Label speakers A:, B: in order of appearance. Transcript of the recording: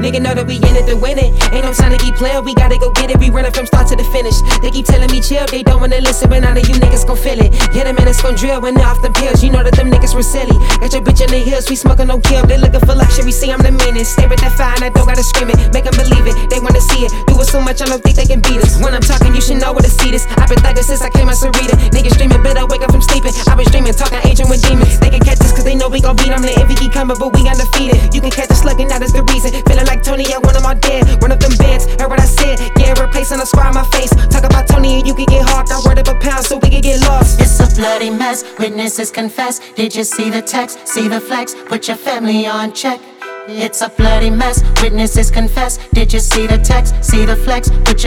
A: nigga know that we in it to win it. Ain't no time to keep playing, we gotta go get it. We running from start to the finish. They keep telling me chill, they don't wanna listen, but none of you niggas gon' feel it. Yeah, the minutes gon' drill when they're off the pills. You know that them niggas were silly. Got your bitch in the hills, we smoking no kill. They looking for luxury, see I'm the meanest. Stare at that fire and I don't gotta scream it. Make them believe it, they wanna see it. Do it so much, I don't think they can beat us. When I'm talking, you should know where to see this. I've been thugging since I came out Sarita. Niggas dreaming, but I wake up from sleeping. I was dreaming, talking ancient with demons. They can catch us cause they know we gon' beat them. The envy keep coming, but we undefeated. You can catch us slugging, that is the reason. Feeling like Tony, I want them all dead. Run up them beds, heard what I said. Yeah, replacing a scar on my face. Talk about Tony and you can get hawked. I word up a pound so we can get lost.
B: It's a bloody mess, witnesses confess. Did you see the text, see the flex? Put your family on check. It's a bloody mess, witnesses confess. Did you see the text, see the flex? Put your